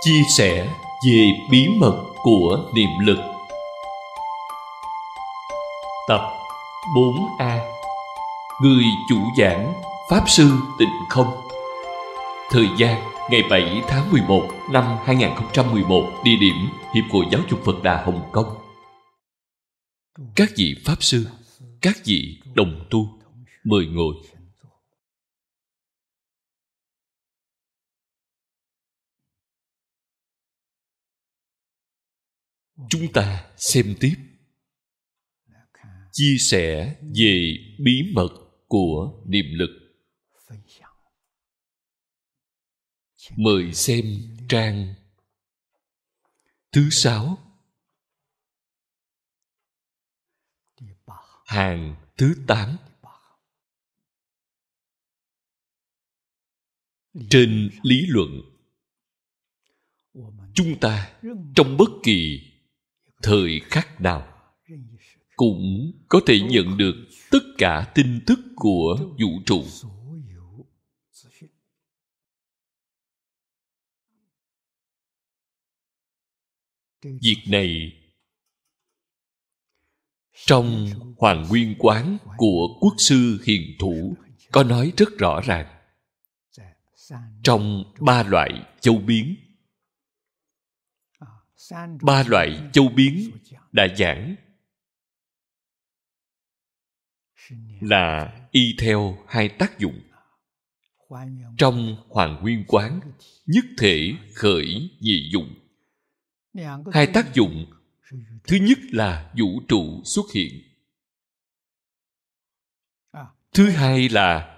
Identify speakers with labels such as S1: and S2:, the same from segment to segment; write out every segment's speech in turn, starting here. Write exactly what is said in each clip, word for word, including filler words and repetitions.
S1: Chia sẻ về bí mật của niệm lực. Tập bốn A. Người chủ giảng Pháp Sư Tịnh Không. Thời gian ngày bảy tháng mười một năm hai nghìn không trăm mười một. Địa điểm Hiệp hội Giáo dục Phật Đà Hồng Kông. Các vị Pháp Sư, các vị đồng tu, mời ngồi. Chúng ta xem tiếp. Chia sẻ về bí mật của niệm lực. Mời xem trang thứ sáu, hàng thứ tám. Trên lý luận, chúng ta trong bất kỳ thời khắc nào cũng có thể nhận được tất cả tin tức của vũ trụ. Việc này trong Hoàng Nguyên Quán của Quốc sư Hiền Thủ có nói rất rõ ràng. Trong ba loại châu biến, ba loại châu biến đã giảng là y theo hai tác dụng. Trong Hoàng Nguyên Quán, nhất thể khởi nhị dụng. Hai tác dụng, thứ nhất là vũ trụ xuất hiện, thứ hai là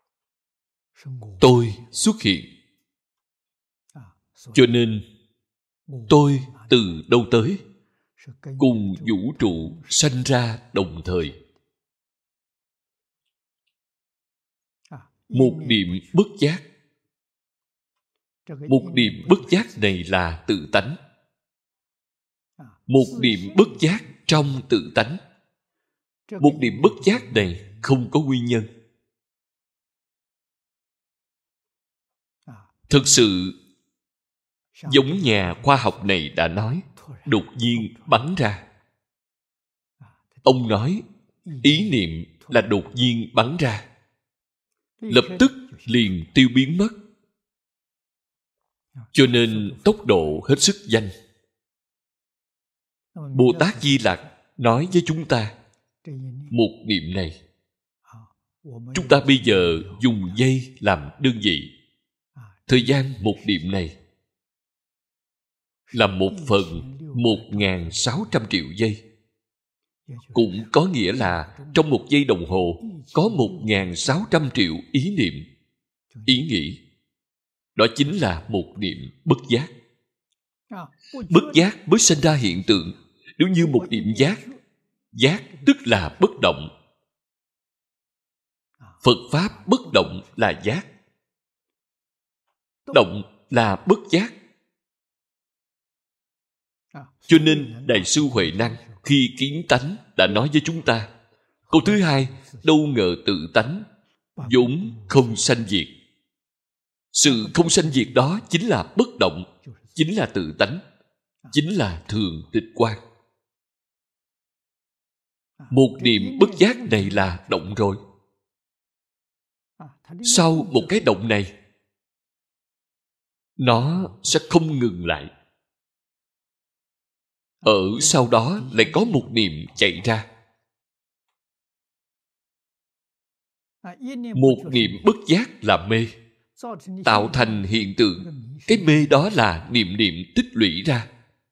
S1: tôi xuất hiện. Cho nên tôi từ đâu tới? Cùng vũ trụ sanh ra đồng thời. Một niệm bất giác. Một niệm bất giác này là tự tánh. Một niệm bất giác trong tự tánh. Một niệm bất giác này không có nguyên nhân. Thực sự, giống nhà khoa học này đã nói, đột nhiên bắn ra. Ông nói, ý niệm là đột nhiên bắn ra, lập tức liền tiêu biến mất. Cho nên tốc độ hết sức nhanh. Bồ Tát Di Lặc nói với chúng ta, một niệm này, chúng ta bây giờ dùng giây làm đơn vị. Thời gian một niệm này là một phần một nghìn sáu trăm triệu giây. Cũng có nghĩa là trong một giây đồng hồ có một nghìn sáu trăm triệu ý niệm, ý nghĩ. Đó chính là một niệm bất giác. Bất giác mới sinh ra hiện tượng. Nếu như một niệm giác, giác tức là bất động. Phật Pháp bất động là giác, động là bất giác. Cho nên Đại sư Huệ Năng khi kiến tánh đã nói với chúng ta, câu thứ hai, đâu ngờ tự tánh vốn không sanh diệt. Sự không sanh diệt đó chính là bất động, chính là tự tánh, chính là thường tịch quan. Một niệm bất giác này là động rồi. Sau một cái động này, nó sẽ không ngừng lại. Ở sau đó lại có một niệm chạy ra. Một niệm bất giác là mê, tạo thành hiện tượng. Cái mê đó là niệm niệm tích lũy ra.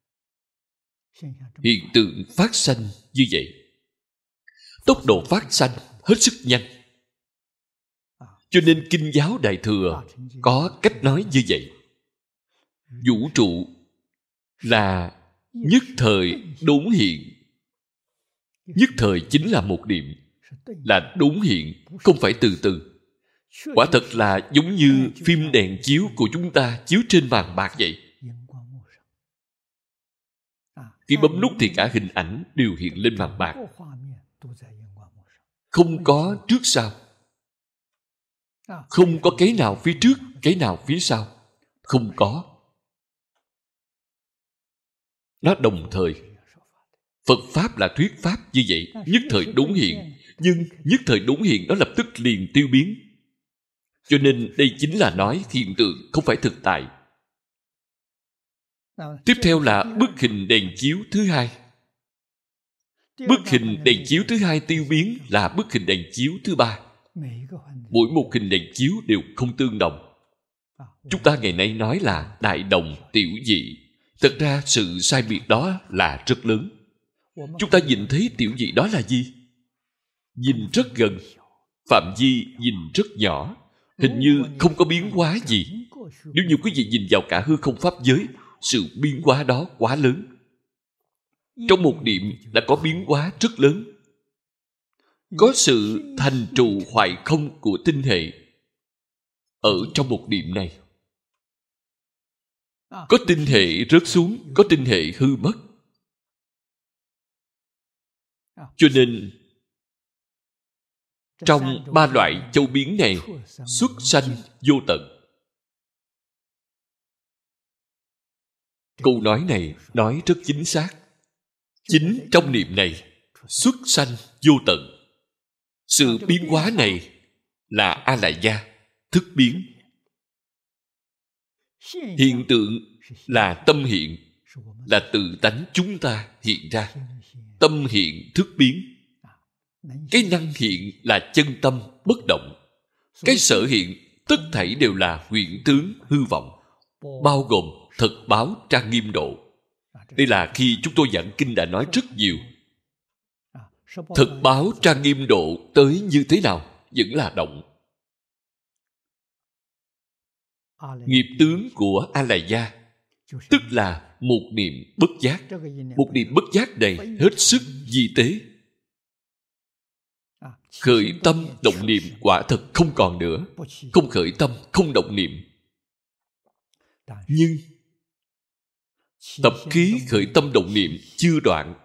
S1: Hiện tượng phát sanh như vậy. Tốc độ phát sanh hết sức nhanh. Cho nên Kinh giáo Đại Thừa có cách nói như vậy. Vũ trụ là nhất thời đốn hiện. Nhất thời chính là một niệm, là đốn hiện, không phải từ từ. Quả thật là giống như phim đèn chiếu của chúng ta chiếu trên màn bạc vậy. Khi bấm nút thì cả hình ảnh đều hiện lên màn bạc, không có trước sau, không có cái nào phía trước, cái nào phía sau, không có. nó đồng thời. Phật Pháp là thuyết Pháp như vậy, nhất thời đốn hiện. Nhưng nhất thời đốn hiện nó lập tức liền tiêu biến. Cho nên đây chính là nói hiện tượng, không phải thực tại. Tiếp theo là bức hình đèn chiếu thứ hai. Bức hình đèn chiếu thứ hai tiêu biến là bức hình đèn chiếu thứ ba. Mỗi một hình đèn chiếu đều không tương đồng. Chúng ta ngày nay nói là đại đồng, tiểu dị. Thật ra sự sai biệt đó là rất lớn. Chúng ta nhìn thấy tiểu dị đó là gì? Nhìn rất gần, phạm vi nhìn rất nhỏ, hình như không có biến hóa gì. Nếu như quý vị nhìn vào cả hư không pháp giới, sự biến hóa đó quá lớn. Trong một niệm đã có biến hóa rất lớn. Có sự thành trụ hoại không của tinh hệ ở trong một niệm này. Có tinh hệ rớt xuống, có tinh hệ hư mất. Cho nên trong ba loại châu biến này, xuất sanh vô tận. Câu nói này nói rất chính xác. Chính trong niệm này, xuất sanh vô tận. Sự biến hóa này là A-lại gia, thức biến. Hiện tượng là tâm hiện, là tự tánh chúng ta hiện ra. Tâm hiện thức biến. Cái năng hiện là chân tâm bất động. Cái sở hiện tất thảy đều là huyễn tướng hư vọng, bao gồm thật báo trang nghiêm độ. Đây là khi chúng tôi giảng kinh đã nói rất nhiều. Thật báo trang nghiêm độ tới như thế nào vẫn là động. Nghiệp tướng của A-lại gia tức là một niệm bất giác. Một niệm bất giác này hết sức vi tế. Khởi tâm động niệm quả thật không còn nữa. Không khởi tâm, không động niệm. Nhưng tập khí khởi tâm động niệm chưa đoạn.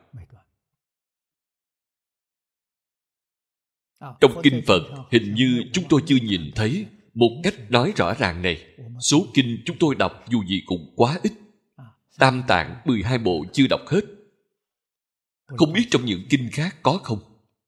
S1: Trong kinh Phật hình như chúng tôi chưa nhìn thấy một cách nói rõ ràng này. Số kinh chúng tôi đọc dù gì cũng quá ít. Tam Tạng mười hai bộ chưa đọc hết. Không biết trong những kinh khác có không?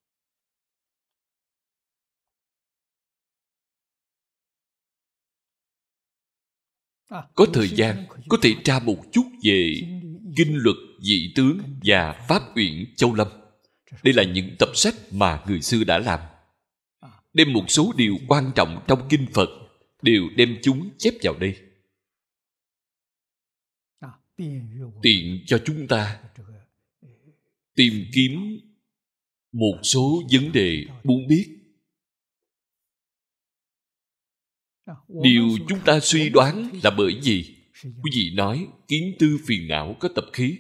S1: Có thời gian có thể tra một chút về kinh luật dị tướng và pháp uyển Châu Lâm. Đây là những tập sách mà người xưa đã làm. Đem một số điều quan trọng trong kinh Phật đều đem chúng chép vào đây, tiện cho chúng ta tìm kiếm một số vấn đề muốn biết. Điều chúng ta suy đoán là bởi vì quý vị nói kiến tư phiền não có tập khí.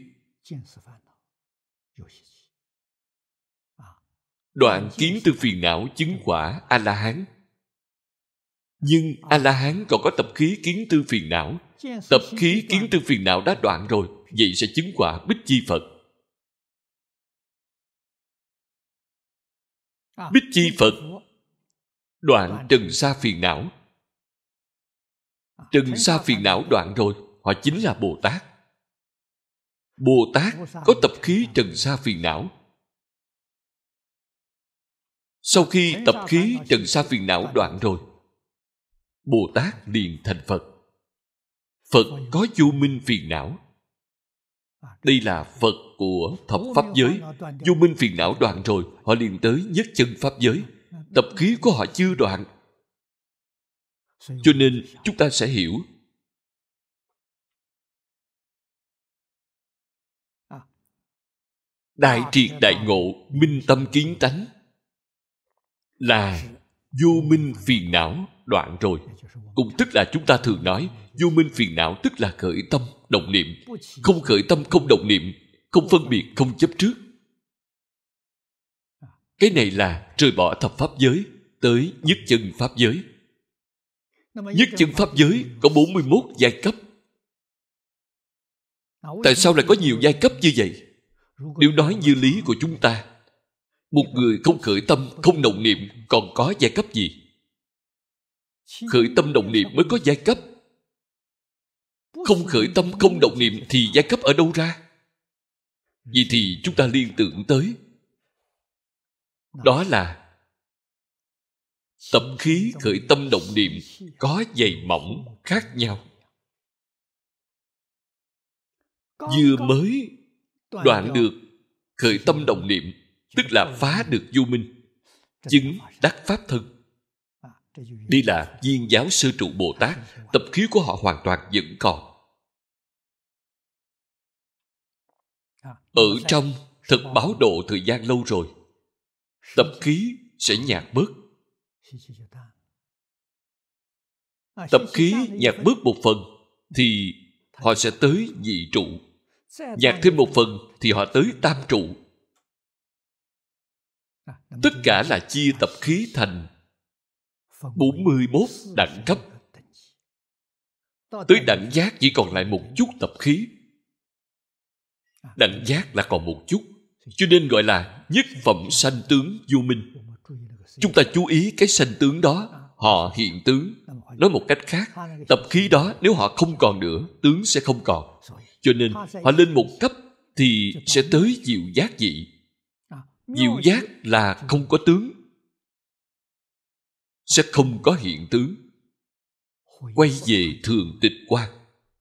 S1: Đoạn kiến tư phiền não chứng quả A-la-hán. Nhưng A-la-hán còn có tập khí kiến tư phiền não. Tập khí kiến tư phiền não đã đoạn rồi, vậy sẽ chứng quả Bích Chi Phật. Bích Chi Phật đoạn trần sa phiền não. Trần sa phiền não đoạn rồi, họ chính là Bồ Tát. Bồ Tát có tập khí trần sa phiền não. Sau khi tập khí trần sa phiền não đoạn rồi, Bồ Tát liền thành Phật. Phật có vô minh phiền não. Đây là Phật của thập pháp giới. Vô minh phiền não đoạn rồi, họ liền tới nhất chân pháp giới. Tập khí của họ chưa đoạn. Cho nên chúng ta sẽ hiểu đại triệt đại ngộ, minh tâm kiến tánh là vô minh phiền não đoạn rồi. Cũng tức là chúng ta thường nói vô minh phiền não tức là khởi tâm động niệm. Không khởi tâm không động niệm, không phân biệt không chấp trước. Cái này là rời bỏ thập pháp giới tới nhất chân pháp giới. Nhất chân pháp giới có bốn mươi mốt giai cấp. Tại sao lại có nhiều giai cấp như vậy? Nếu nói như lý của chúng ta, một người không khởi tâm không động niệm còn có giai cấp gì? Khởi tâm động niệm mới có giai cấp. Không khởi tâm không động niệm thì giai cấp ở đâu ra? Vậy thì chúng ta liên tưởng tới, đó là tập khí khởi tâm động niệm có dày mỏng khác nhau. Vừa mới đoạn được khởi tâm động niệm, tức là phá được vô minh, chứng đắc pháp thân. Đây là Viên Giáo Sơ Trụ Bồ Tát, tập khí của họ hoàn toàn vẫn còn. Ở trong thực báo độ thời gian lâu rồi, tập khí sẽ nhạt bớt. Tập khí nhạt bớt một phần thì họ sẽ tới nhị trụ. Nhạt thêm một phần thì họ tới tam trụ. Tất cả là chia tập khí thành bốn mươi mốt đẳng cấp. Tới đẳng giác chỉ còn lại một chút tập khí. Đẳng giác là còn một chút, cho nên gọi là nhất phẩm sanh tướng vô minh. Chúng ta chú ý cái sanh tướng đó, họ hiện tướng. Nói một cách khác, tập khí đó nếu họ không còn nữa, tướng sẽ không còn. Cho nên họ lên một cấp thì sẽ tới diệu giác vị. Diệu giác là không có tướng, sẽ không có hiện tướng, quay về thường tịch quan.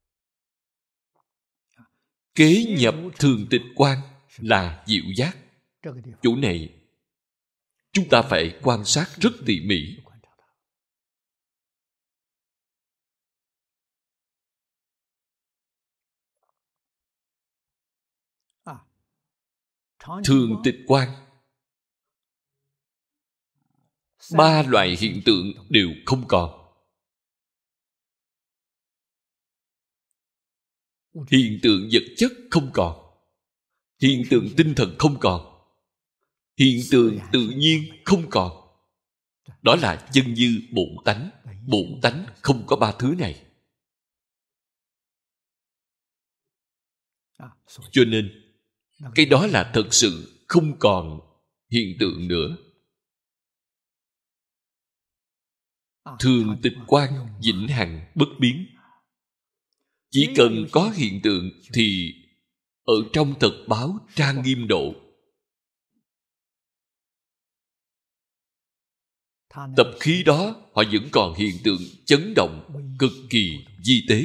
S1: Kế nhập thường tịch quan là diệu giác. Chỗ này chúng ta phải quan sát rất tỉ mỉ. Thường tịch quan, ba loại hiện tượng đều không còn. Hiện tượng vật chất không còn, hiện tượng tinh thần không còn, hiện tượng tự nhiên không còn. Đó là chân như bổn tánh. Bổn tánh không có ba thứ này. Cho nên cái đó là thật sự không còn hiện tượng nữa. Thường tịch quan vĩnh hằng bất biến. Chỉ cần có hiện tượng thì ở trong thật báo trang nghiêm độ, tập khí đó họ vẫn còn hiện tượng chấn động cực kỳ vi tế.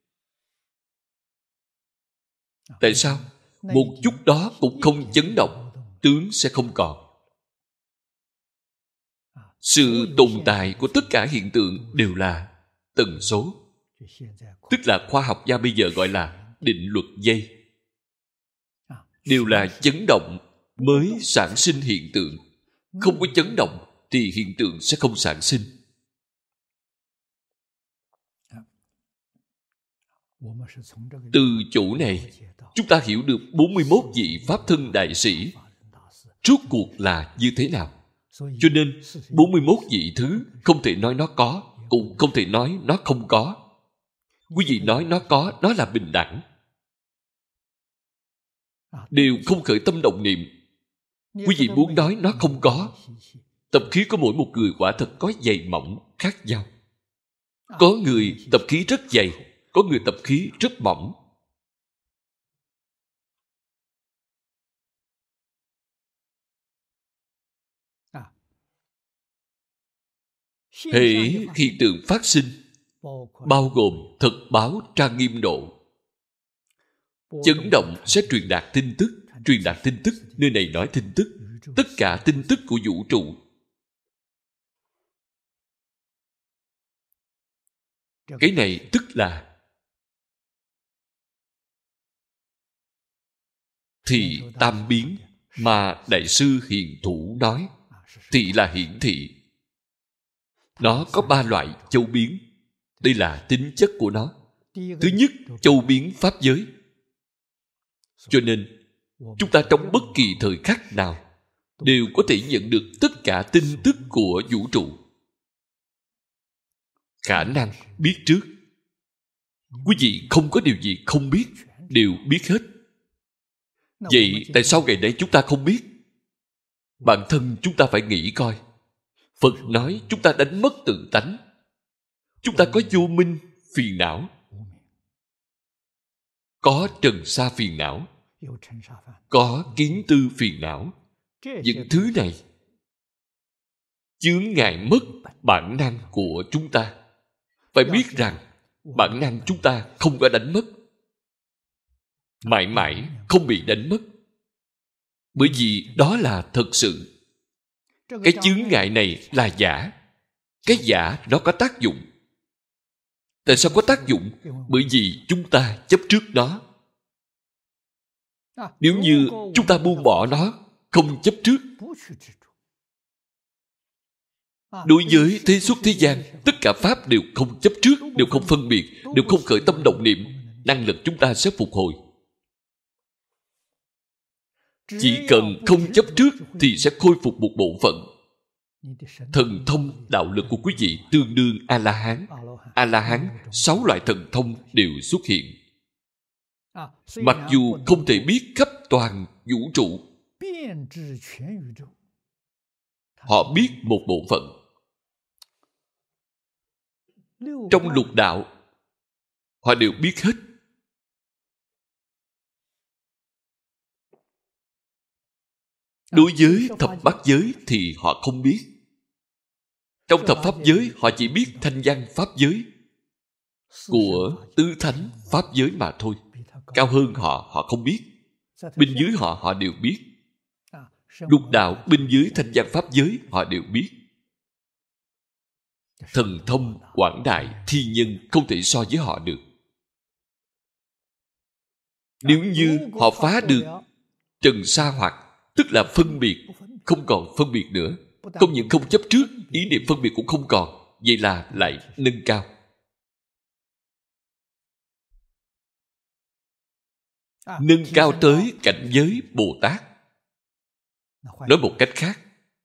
S1: Tại sao? Một chút đó cũng không chấn động, tướng sẽ không còn. Sự tồn tại của tất cả hiện tượng đều là tần số, tức là khoa học gia bây giờ gọi là định luật dây. Đều là chấn động mới sản sinh hiện tượng. Không có chấn động thì hiện tượng sẽ không sản sinh. Từ chỗ này chúng ta hiểu được bốn mươi mốt vị Pháp thân đại sĩ rốt cuộc là như thế nào. Cho nên bốn mươi mốt vị thứ không thể nói nó có, cũng không thể nói nó không có. Quý vị nói nó có, nó là bình đẳng, đều không khởi tâm động niệm. Quý vị muốn nói nó không có, tập khí của mỗi một người quả thật có dày mỏng khác nhau. Có người tập khí rất dày, có người tập khí rất mỏng. Hễ hiện tượng phát sinh, bao gồm thực báo trang nghiêm độ. Chấn động sẽ truyền đạt tin tức. Truyền đạt tin tức, nơi này nói tin tức, tất cả tin tức của vũ trụ. Cái này tức là thị tam biến mà Đại sư Hiền Thủ nói. Thị là hiển thị. Nó có ba loại châu biến. Đây là tính chất của nó. Thứ nhất, châu biến pháp giới. Cho nên chúng ta trong bất kỳ thời khắc nào đều có thể nhận được tất cả tin tức của vũ trụ. Khả năng biết trước. Quý vị không có điều gì không biết, đều biết hết. Vậy tại sao ngày nay chúng ta không biết? Bản thân chúng ta phải nghĩ coi. Phật nói chúng ta đánh mất tự tánh. Chúng ta có vô minh, phiền não. Có trần sa phiền não. có kiến tư phiền não. Những thứ này chướng ngại mất bản năng của chúng ta. Phải biết rằng bản năng chúng ta không có đánh mất, mãi mãi không bị đánh mất. Bởi vì đó là thật sự. Cái chướng ngại này là giả. Cái giả nó có tác dụng. Tại sao có tác dụng? Bởi vì chúng ta chấp trước nó. Nếu như chúng ta buông bỏ nó, không chấp trước, đối với thế xuất thế gian, tất cả pháp đều không chấp trước, đều không phân biệt, đều không khởi tâm động niệm, năng lực chúng ta sẽ phục hồi. Chỉ cần không chấp trước thì sẽ khôi phục một bộ phận. Thần thông đạo lực của quý vị tương đương A-la-hán. A-la-hán, sáu loại thần thông đều xuất hiện. Mặc dù không thể biết khắp toàn vũ trụ, họ biết một bộ phận. Trong lục đạo, họ đều biết hết. Đối với thập bát giới thì họ không biết. Trong thập pháp giới, họ chỉ biết thanh văn pháp giới của tứ thánh pháp giới mà thôi. Cao hơn họ, họ không biết. Bên dưới họ, họ đều biết. Lục đạo bên dưới thanh văn pháp giới, họ đều biết. Thần thông quảng đại, thi nhân không thể so với họ được. Nếu như họ phá được trần sa hoặc, tức là phân biệt, không còn phân biệt nữa. Không những không chấp trước, ý niệm phân biệt cũng không còn. Vậy là lại nâng cao. Nâng cao tới cảnh giới Bồ Tát. Nói một cách khác,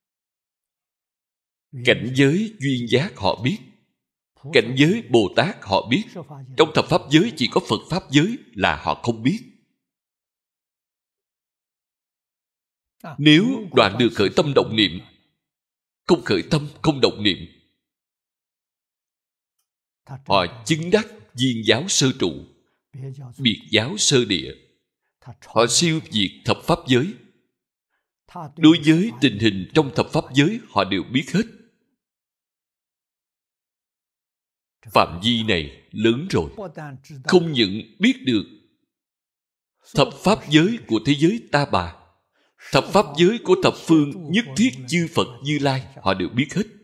S1: cảnh giới duyên giác họ biết, cảnh giới Bồ Tát họ biết. Trong thập pháp giới chỉ có Phật pháp giới là họ không biết. Nếu đoạn được khởi tâm động niệm, không khởi tâm, không động niệm, họ chứng đắc viên giáo sơ trụ, biệt giáo sơ địa. Họ siêu diệt thập pháp giới. Đối với tình hình trong thập pháp giới, họ đều biết hết. Phạm vi này lớn rồi. Không những biết được thập pháp giới của thế giới Ta Bà, thập pháp giới của thập phương nhất thiết chư Phật Như Lai, họ đều biết hết.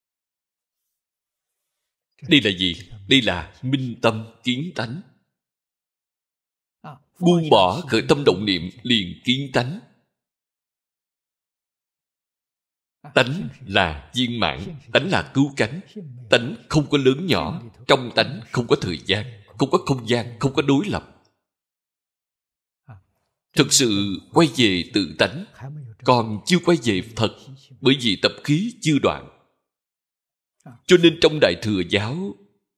S1: Đây là gì? Đây là minh tâm kiến tánh. Buông bỏ khởi tâm động niệm liền kiến tánh. Tánh là viên mãn, tánh là cứu cánh. Tánh không có lớn nhỏ, trong tánh không có thời gian, không có không gian, không có đối lập. Thực sự quay về tự tánh, còn chưa quay về thật, bởi vì tập khí chưa đoạn. Cho nên trong Đại Thừa Giáo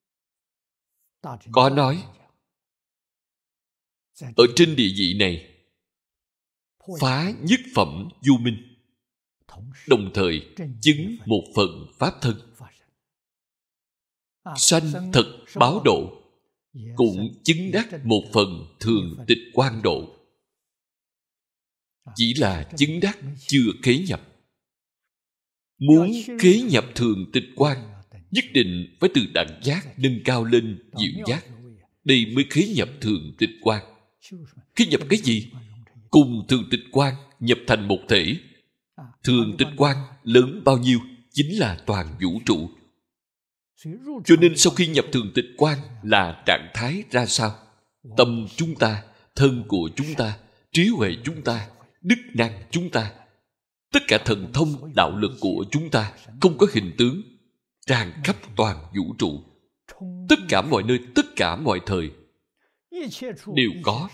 S1: có nói, ở trên địa vị này phá nhất phẩm vô minh, đồng thời chứng một phần pháp thân. Sanh thật báo độ, cũng chứng đắc một phần thường tịch quan độ. Chỉ là chứng đắc chưa khế nhập. Muốn khế nhập thường tịch quan, nhất định phải từ đẳng giác nâng cao lên diệu giác. Đây mới khế nhập thường tịch quan. Khế nhập cái gì? Cùng thường tịch quan nhập thành một thể. Thường tịch quan lớn bao nhiêu? Chính là toàn vũ trụ. Cho nên sau khi nhập thường tịch quan là trạng thái ra sao? Tâm chúng ta, thân của chúng ta, trí huệ chúng ta, đức năng chúng ta, tất cả thần thông đạo lực của chúng ta không có hình tướng, tràn khắp toàn vũ trụ. Tất cả mọi nơi, tất cả mọi thời đều có.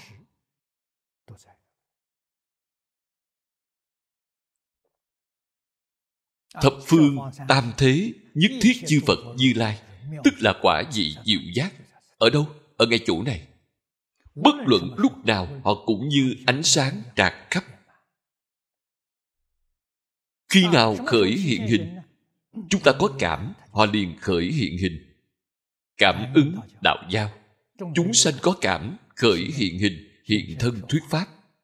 S1: Thập phương tam thế nhất thiết chư Phật Như Lai, tức là quả vị diệu giác. Ở đâu? Ở ngay chỗ này. Bất luận lúc nào họ cũng như ánh sáng tràn khắp. Khi nào khởi hiện hình, chúng ta có cảm, họ liền khởi hiện hình. Cảm ứng đạo giao. Chúng sanh có cảm, khởi hiện hình, hiện thân thuyết pháp.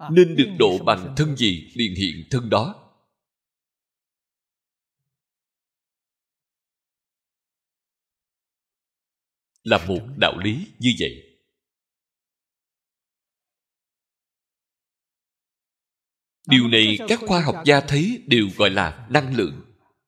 S1: nên được độ bằng thân gì liền hiện thân đó. Là một đạo lý như vậy. Điều này các khoa học gia thấy đều gọi là năng lượng.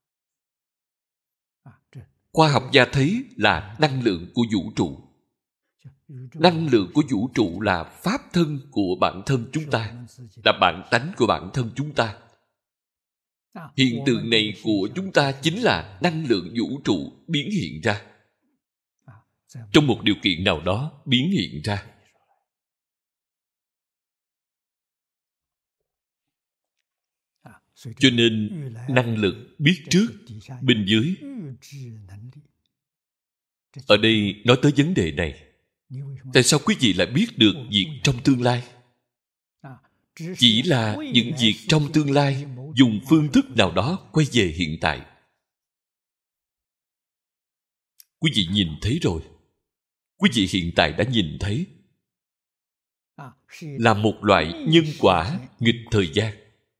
S1: Khoa học gia thấy là năng lượng của vũ trụ. Năng lượng của vũ trụ là pháp thân của bản thân chúng ta, là bản tánh của bản thân chúng ta. Hiện tượng này của chúng ta chính là năng lượng vũ trụ biến hiện ra. Trong một điều kiện nào đó biến hiện ra. Cho nên năng lực biết trước, bên dưới. Ở đây nói tới vấn đề này. Tại sao quý vị lại biết được việc trong tương lai? Chỉ là những việc trong tương lai dùng phương thức nào đó quay về hiện tại. Quý vị nhìn thấy rồi. Quý vị hiện tại đã nhìn thấy. Là một loại nhân quả nghịch thời gian.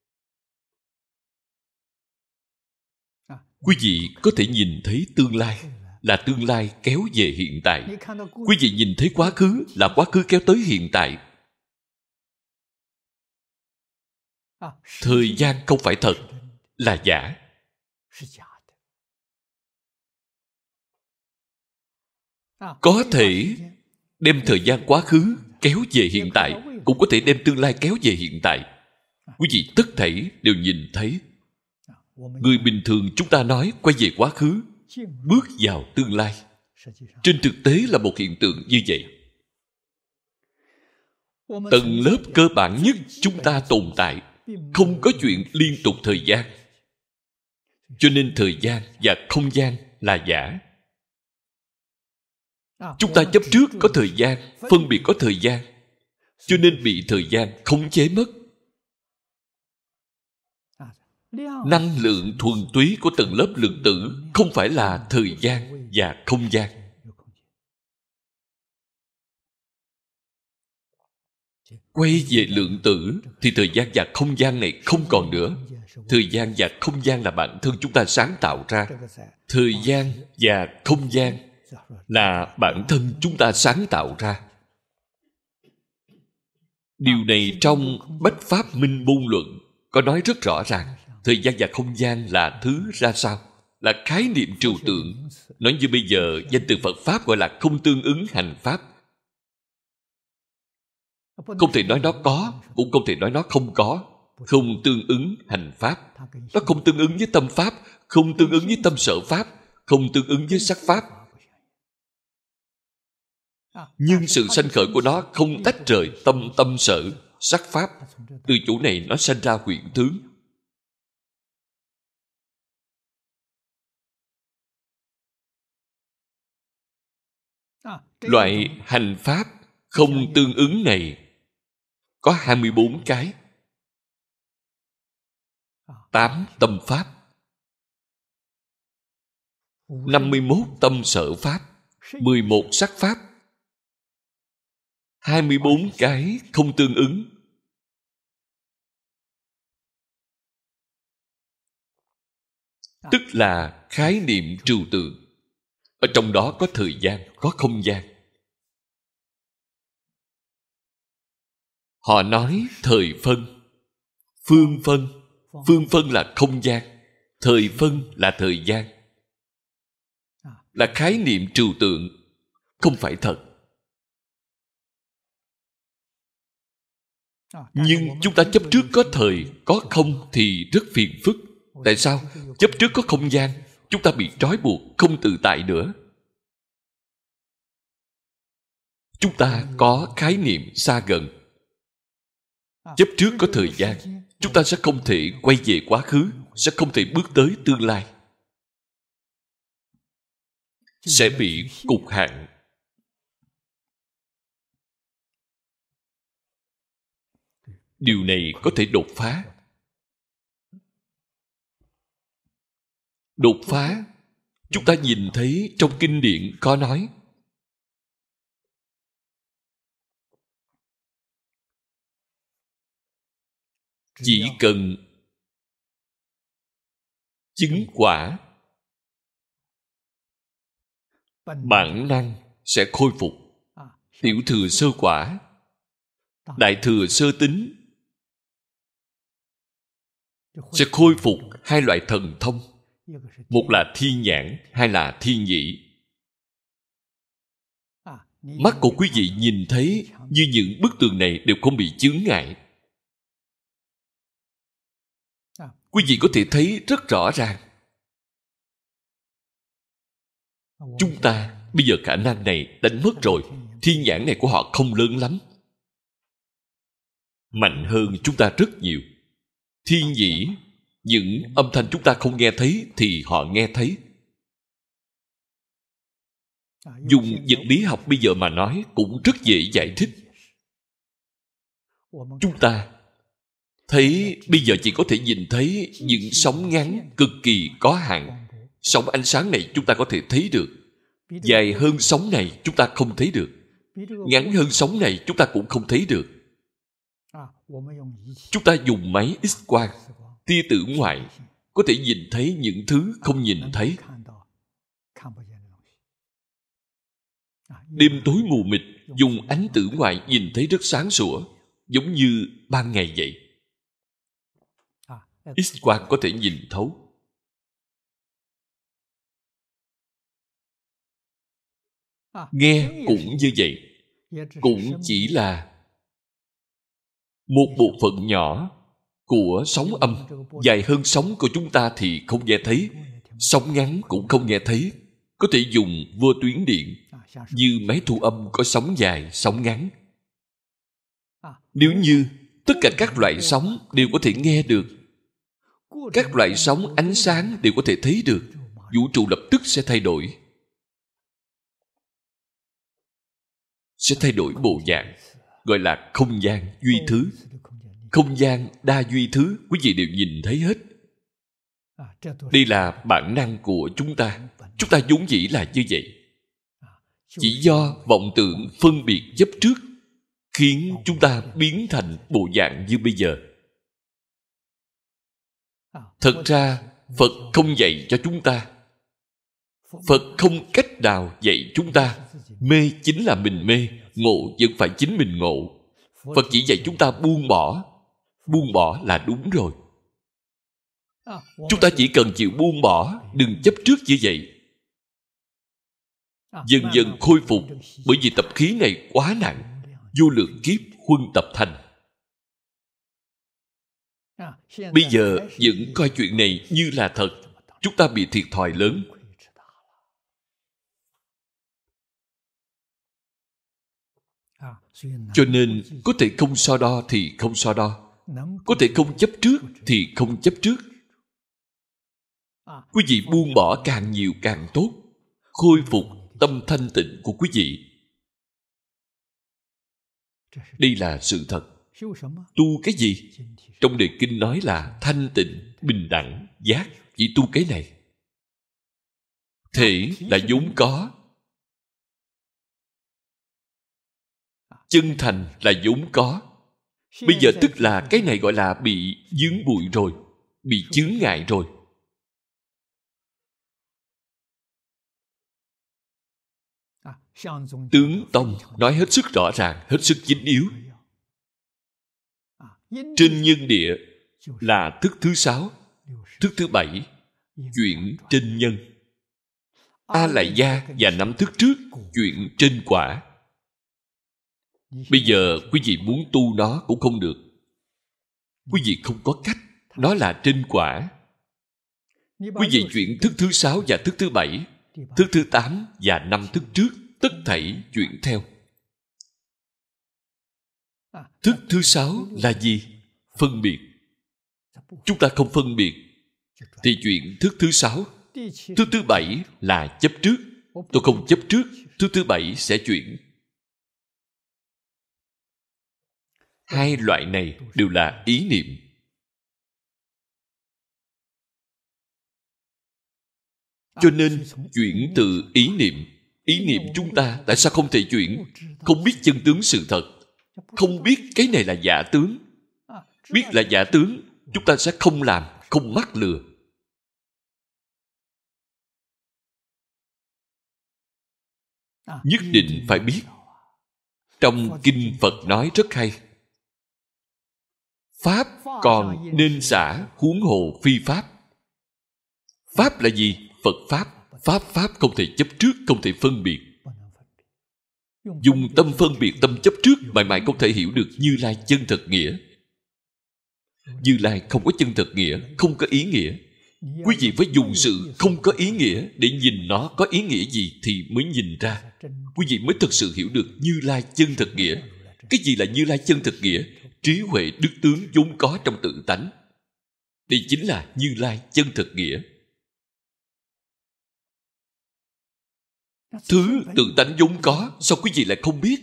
S1: Quý vị có thể nhìn thấy tương lai, là tương lai kéo về hiện tại. Quý vị nhìn thấy quá khứ, là quá khứ kéo tới hiện tại. Thời gian không phải thật, là giả. Có thể đem thời gian quá khứ kéo về hiện tại, cũng có thể đem tương lai kéo về hiện tại. Quý vị tất thảy đều nhìn thấy. Người bình thường chúng ta nói quay về quá khứ, bước vào tương lai. Trên thực tế là một hiện tượng như vậy. Tầng lớp cơ bản nhất chúng ta tồn tại, không có chuyện liên tục thời gian. Cho nên thời gian và không gian là giả. Chúng ta chấp trước có thời gian, phân biệt có thời gian, cho nên bị thời gian khống chế mất. Năng lượng thuần túy của tầng lớp lượng tử không phải là thời gian và không gian. Quay về lượng tử thì thời gian và không gian này không còn nữa. Thời gian và không gian là bản thân chúng ta sáng tạo ra. Thời gian và không gian là bản thân chúng ta sáng tạo ra. Điều này trong Bách Pháp Minh Môn Luận có nói rất rõ ràng. Thời gian và không gian là thứ ra sao? Là khái niệm trừu tượng. Nói như bây giờ danh từ Phật Pháp gọi là không tương ứng hành Pháp. Không thể nói nó có, cũng không thể nói nó không có. Không tương ứng hành Pháp. Nó không tương ứng với tâm Pháp, không tương ứng với tâm sở Pháp, không tương ứng với sắc Pháp. Nhưng sự sanh khởi của nó không tách rời tâm tâm sở, sắc Pháp. Từ chỗ này nó sanh ra huyện tướng. Loại hành Pháp không tương ứng này có hai mươi bốn cái. tám tâm Pháp, năm mươi mốt tâm sở Pháp, mười một sắc Pháp, hai mươi bốn cái không tương ứng. Tức là khái niệm trừu tượng. Ở trong đó có thời gian, có không gian. Họ nói thời phân, phương phân. Phương phân là không gian, thời phân là thời gian. Là khái niệm trừu tượng, không phải thật. Nhưng chúng ta chấp trước có thời, có không thì rất phiền phức. Tại sao? Chấp trước có không gian, chúng ta bị trói buộc, không tự tại nữa. Chúng ta có khái niệm xa gần. Chấp trước có thời gian, chúng ta sẽ không thể quay về quá khứ, sẽ không thể bước tới tương lai. Sẽ bị cục hạn. Điều này có thể đột phá. Đột phá, chúng ta nhìn thấy trong kinh điển có nói chỉ cần chứng quả, bản năng sẽ khôi phục. Tiểu thừa sơ quả, đại thừa sơ tính sẽ khôi phục hai loại thần thông. Một là thiên nhãn, hai là thiên nhĩ. Mắt của quý vị nhìn thấy như những bức tường này đều không bị chướng ngại. Quý vị có thể thấy rất rõ ràng. Chúng ta bây giờ khả năng này đánh mất rồi. Thiên nhãn này của họ không lớn lắm, mạnh hơn chúng ta rất nhiều. Thiên nhĩ, những âm thanh chúng ta không nghe thấy thì họ nghe thấy. Dùng vật lý học bây giờ mà nói cũng rất dễ giải thích. Chúng ta thấy bây giờ chỉ có thể nhìn thấy những sóng ngắn cực kỳ có hạn. Sóng ánh sáng này chúng ta có thể thấy được. Dài hơn sóng này chúng ta không thấy được. Ngắn hơn sóng này chúng ta cũng không thấy được. Chúng ta dùng máy X-quang, tia tử ngoại, có thể nhìn thấy những thứ không nhìn thấy. Đêm tối mù mịt, dùng ánh tử ngoại nhìn thấy rất sáng sủa, giống như ban ngày vậy. X-quang có thể nhìn thấu. Nghe cũng như vậy, cũng chỉ là một bộ phận nhỏ của sóng âm. Dài hơn sóng của chúng ta thì không nghe thấy, sóng ngắn cũng không nghe thấy. Có thể dùng vô tuyến điện, như máy thu âm có sóng dài, sóng ngắn. Nếu như tất cả các loại sóng đều có thể nghe được, các loại sóng ánh sáng đều có thể thấy được, vũ trụ lập tức sẽ thay đổi. Sẽ thay đổi bộ dạng, gọi là không gian duy thứ. Không gian đa duy thứ, quý vị đều nhìn thấy hết. Đây là bản năng của chúng ta. Chúng ta vốn dĩ là như vậy. Chỉ do vọng tưởng phân biệt chấp trước khiến chúng ta biến thành bộ dạng như bây giờ. Thật ra Phật không dạy cho chúng ta. Phật không cách nào dạy chúng ta. Mê chính là mình mê, ngộ vẫn phải chính mình ngộ. Phật chỉ dạy chúng ta buông bỏ. Buông bỏ là đúng rồi. Chúng ta chỉ cần chịu buông bỏ, đừng chấp trước như vậy. Dần dần khôi phục, bởi vì tập khí này quá nặng, vô lượng kiếp huân tập thành. Bây giờ vẫn coi chuyện này như là thật, chúng ta bị thiệt thòi lớn. Cho nên có thể không so đo thì không so đo, có thể không chấp trước thì không chấp trước. Quý vị buông bỏ càng nhiều càng tốt, khôi phục tâm thanh tịnh của quý vị. Đây là sự thật. Tu cái gì? Trong đề kinh nói là thanh tịnh, bình đẳng, giác. Chỉ tu cái này. Thể là vốn có, chân thành là vốn có. Bây giờ tức là cái này gọi là bị vướng bụi rồi, bị chướng ngại rồi. Tướng Tông nói hết sức rõ ràng, hết sức chính yếu. Trên nhân địa là thức thứ sáu, thức thứ bảy chuyển trên nhân. A Lại Gia và năm thức trước chuyển trên quả. Bây giờ quý vị muốn tu nó cũng không được. Quý vị không có cách, nó là trên quả. Quý vị chuyển thức thứ sáu và thức thứ bảy, thức thứ tám và năm thức trước, tất thảy chuyển theo. Thức thứ sáu là gì? Phân biệt. Chúng ta không phân biệt thì chuyển thức thứ sáu. Thức thứ bảy là chấp trước. Tôi không chấp trước, thức thứ bảy sẽ chuyển. Hai loại này đều là ý niệm. Cho nên chuyển từ ý niệm. Ý niệm chúng ta tại sao không thể chuyển? Không biết chân tướng sự thật, không biết cái này là giả tướng. biết là giả tướng, chúng ta sẽ không làm, không mắc lừa. Nhất định phải biết. Trong kinh Phật nói rất hay, pháp còn nên xả, huống hồ phi pháp. Pháp là gì? Phật pháp. Pháp pháp không thể chấp trước, không thể phân biệt. Dùng tâm phân biệt, tâm chấp trước, mãi mãi không thể hiểu được Như Lai chân thật nghĩa. Như Lai không có chân thật nghĩa, không có ý nghĩa. Quý vị phải dùng sự không có ý nghĩa để nhìn nó có ý nghĩa gì thì mới nhìn ra. Quý vị mới thực sự hiểu được Như Lai chân thật nghĩa. Cái gì là Như Lai chân thật nghĩa? Trí huệ đức tướng vốn có trong tự tánh. Đây chính là Như Lai chân thật nghĩa. Thứ tự tánh vốn có, sao quý vị lại không biết?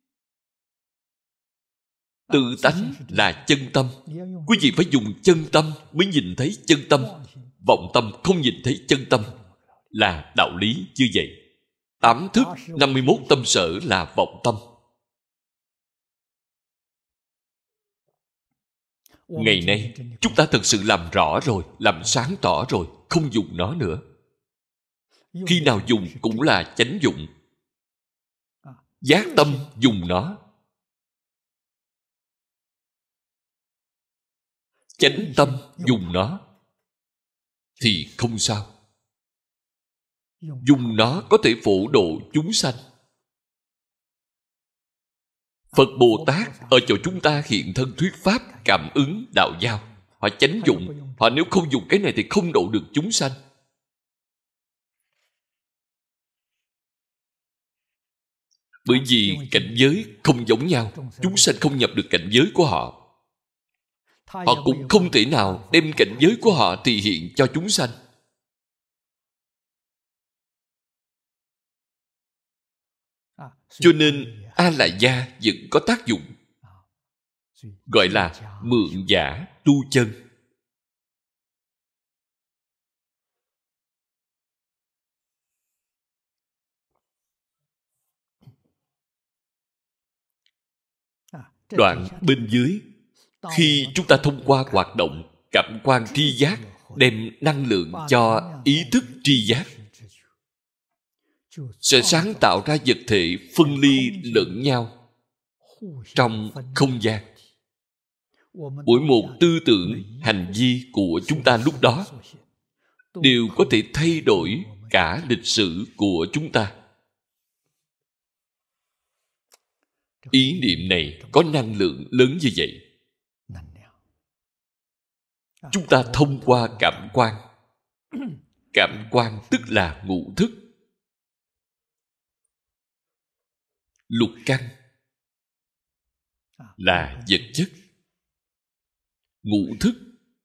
S1: Tự tánh là chân tâm. Quý vị phải dùng chân tâm mới nhìn thấy chân tâm. Vọng tâm không nhìn thấy chân tâm, là đạo lý như vậy. Tám thức, năm mươi mốt tâm sở là vọng tâm. Ngày nay, chúng ta thật sự làm rõ rồi, làm sáng tỏ rồi, không dùng nó nữa. Khi nào dùng cũng là chánh dụng. Giác tâm dùng nó. Chánh tâm dùng nó thì không sao. Dùng nó có thể phổ độ chúng sanh. Phật Bồ Tát ở chỗ chúng ta hiện thân thuyết pháp, cảm ứng đạo giao. Họ chánh dụng. Họ nếu không dùng cái này thì không độ được chúng sanh. Bởi vì cảnh giới không giống nhau, chúng sanh không nhập được cảnh giới của họ. Họ cũng không thể nào đem cảnh giới của họ thể hiện cho chúng sanh. Cho nên A-la-gia vẫn có tác dụng, gọi là mượn giả tu chân. Đoạn bên dưới, khi chúng ta thông qua hoạt động cảm quan tri giác, đem năng lượng cho ý thức tri giác, sẽ sáng tạo ra vật thể phân ly lẫn nhau trong không gian. Mỗi một tư tưởng, hành vi của chúng ta lúc đó đều có thể thay đổi cả lịch sử của chúng ta. Ý niệm này có năng lượng lớn như vậy. Chúng ta thông qua cảm quan. Cảm quan tức là ngũ thức. Lục căn là vật chất. Ngũ thức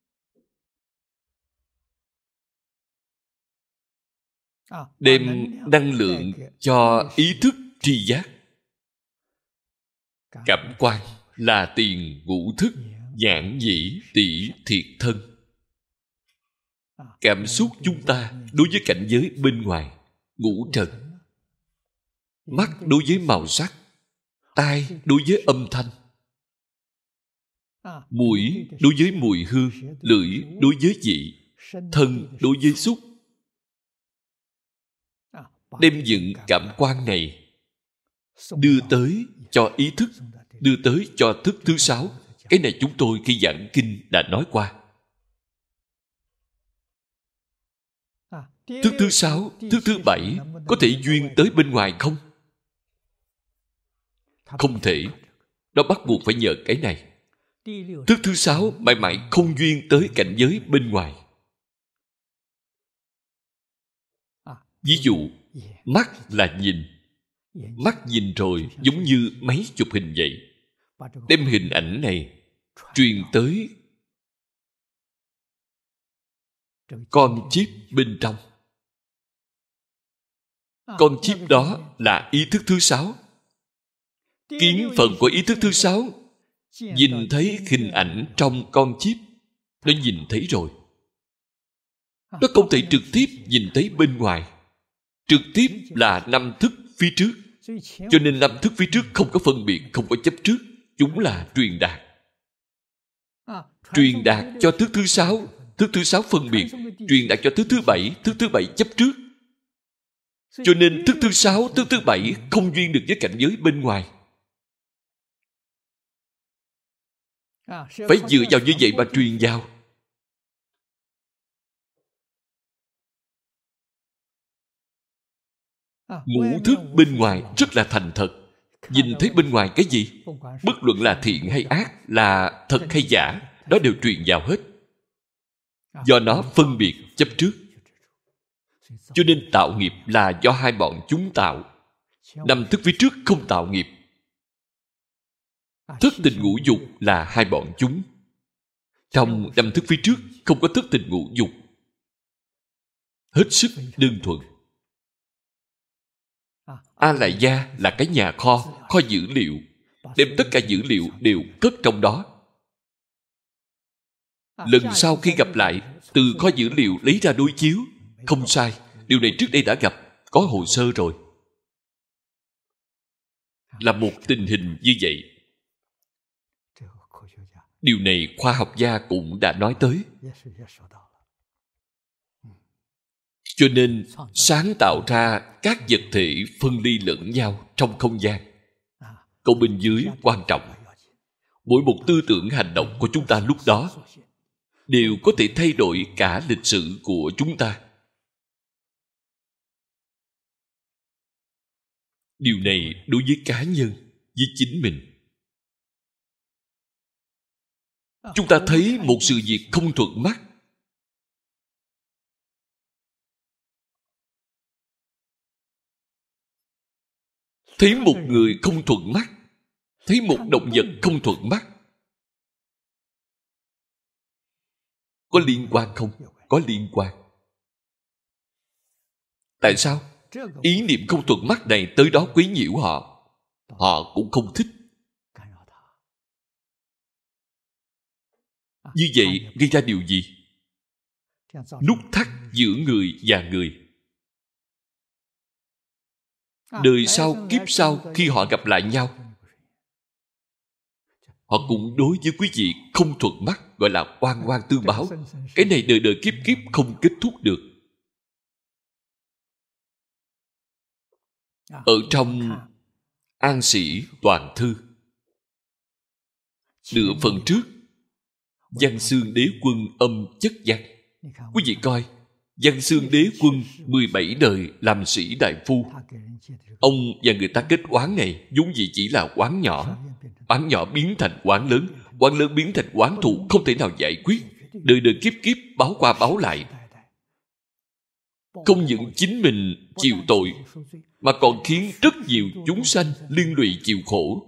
S1: đem năng lượng cho ý thức tri giác. Cảm quan là tiền ngũ thức, nhãn nhĩ tỷ thiệt thân. Cảm xúc chúng ta đối với cảnh giới bên ngoài, ngũ trần. Mắt đối với màu sắc, tai đối với âm thanh, mũi đối với mùi hương, lưỡi đối với vị, thân đối với xúc. Đem những cảm quan này đưa tới cho ý thức, đưa tới cho thức thứ sáu. Cái này chúng tôi khi giảng kinh đã nói qua. Thức thứ sáu, thức thứ bảy có thể duyên tới bên ngoài không? Không thể. Nó bắt buộc phải nhờ cái này. Thức thứ sáu mãi mãi không duyên tới cảnh giới bên ngoài. Ví dụ, mắt là nhìn. Mắt nhìn rồi giống như máy chụp hình vậy. Đem hình ảnh này truyền tới con chip bên trong. Con chip đó là ý thức thứ sáu. Kiến phần của ý thức thứ sáu nhìn thấy hình ảnh trong con chip. Nó nhìn thấy rồi. Nó không thể trực tiếp nhìn thấy bên ngoài. Trực tiếp là năm thức phía trước. Cho nên năm thức phía trước không có phân biệt, không có chấp trước. Chúng là truyền đạt. Truyền đạt cho thức thứ sáu, thức thứ sáu phân biệt, truyền đạt cho thức thứ bảy, thức thứ bảy chấp trước. Cho nên thức thứ sáu, thức thứ bảy không duyên được với cảnh giới bên ngoài. Phải dựa vào như vậy mà truyền vào. Ngũ thức bên ngoài rất là thành thật. Nhìn thấy bên ngoài cái gì, bất luận là thiện hay ác, là thật hay giả, đó đều truyền vào hết. Do nó phân biệt chấp trước. Cho nên tạo nghiệp là do hai bọn chúng tạo. Năm thức phía trước không tạo nghiệp. Thất tình ngũ dục là hai bọn chúng. Trong năm thức phía trước không có thất tình ngũ dục. Hết sức đơn thuần. A Lại Gia là cái nhà kho, kho dữ liệu, đem tất cả dữ liệu đều cất trong đó. Lần sau khi gặp lại, từ kho dữ liệu lấy ra đối chiếu. Không sai, điều này trước đây đã gặp, có hồ sơ rồi. Là một tình hình như vậy. Điều này khoa học gia cũng đã nói tới. Cho nên sáng tạo ra các vật thể phân ly lẫn nhau trong không gian. Câu bên dưới quan trọng. Mỗi một tư tưởng hành động của chúng ta lúc đó đều có thể thay đổi cả lịch sử của chúng ta. Điều này đối với cá nhân, với chính mình. Chúng ta thấy một sự việc không thuận mắt, thấy một người không thuận mắt, thấy một động vật không thuận mắt, có liên quan không? Có liên quan. Tại sao? Ý niệm không thuận mắt này tới đó quấy nhiễu họ, họ cũng không thích. Như vậy gây ra điều gì? Nút thắt giữa người và người. Đời sau, kiếp sau, khi họ gặp lại nhau, họ cũng đối với quý vị không thuận mắt, gọi là oan oan tương báo. Cái này đời đời kiếp kiếp không kết thúc được. Ở trong An Sĩ Toàn Thư, nửa phần trước, Văn Xương Đế Quân âm chất văn. Quý vị coi, Văn Xương Đế Quân mười bảy đời làm sĩ đại phu. Ông và người ta kết oán này vốn dĩ chỉ là oán nhỏ. Oán nhỏ biến thành oán lớn, oán lớn biến thành oán thù, không thể nào giải quyết. Đời đời kiếp kiếp báo qua báo lại. Không những chính mình chịu tội, mà còn khiến rất nhiều chúng sanh liên lụy chịu khổ.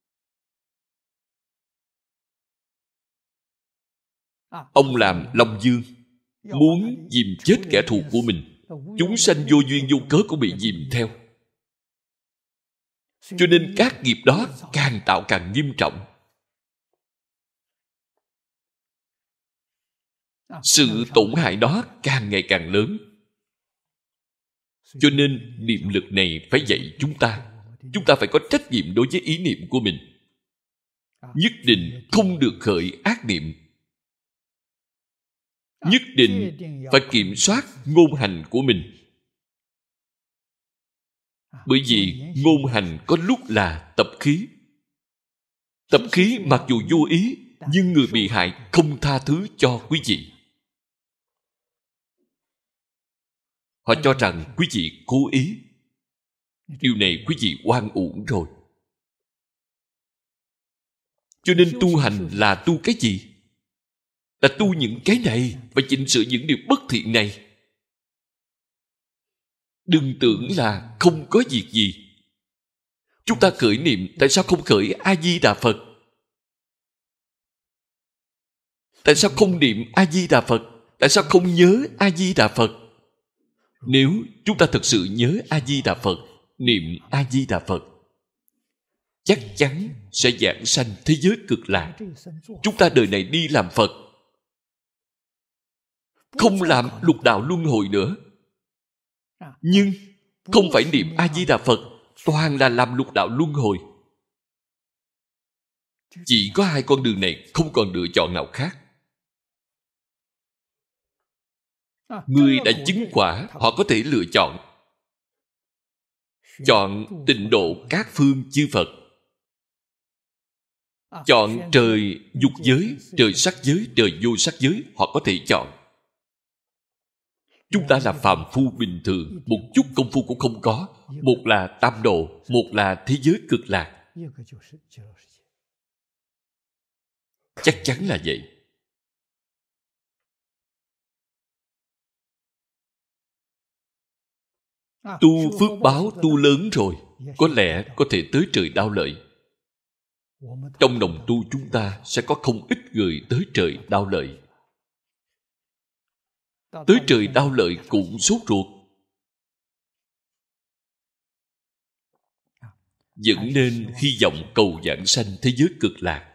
S1: Ông làm Long Dương, muốn dìm chết kẻ thù của mình. Chúng sanh vô duyên vô cớ cũng bị dìm theo. Cho nên các nghiệp đó càng tạo càng nghiêm trọng. Sự tổn hại đó càng ngày càng lớn. Cho nên niệm lực này phải dạy chúng ta. Chúng ta phải có trách nhiệm đối với ý niệm của mình. Nhất định không được khởi ác niệm. Nhất định phải kiểm soát ngôn hành của mình. Bởi vì ngôn hành có lúc là tập khí. Tập khí mặc dù vô ý, nhưng người bị hại không tha thứ cho quý vị. Họ cho rằng quý vị cố ý. Điều này quý vị oan uổng rồi. Cho nên tu hành là tu cái gì? Là tu những cái này và chỉnh sửa những điều bất thiện này. Đừng tưởng là không có việc gì. Chúng ta khởi niệm, tại sao không khởi A-di-đà Phật? Tại sao không niệm A-di-đà Phật? Tại sao không nhớ A-di-đà Phật? Nếu chúng ta thực sự nhớ A-di-đà Phật, niệm A-di-đà Phật, chắc chắn sẽ giảng sanh thế giới cực lạc. Chúng ta đời này đi làm Phật, không làm lục đạo luân hồi nữa. Nhưng không phải niệm A-di-đà Phật, toàn là làm lục đạo luân hồi. Chỉ có hai con đường này, không còn lựa chọn nào khác. Người đã chứng quả, họ có thể lựa chọn. Chọn tịnh độ các phương chư Phật. Chọn trời dục giới, trời sắc giới, trời vô sắc giới, họ có thể chọn. Chúng ta là phàm phu bình thường, một chút công phu cũng không có. Một là tam độ, một là thế giới cực lạc. Chắc chắn là vậy. Tu phước báo tu lớn rồi, có lẽ có thể tới trời Đao Lợi. Trong đồng tu chúng ta sẽ có không ít người tới trời Đao Lợi. Tới trời Đao Lợi cũng sốt ruột. Vẫn nên hy vọng cầu giảng sanh thế giới cực lạc.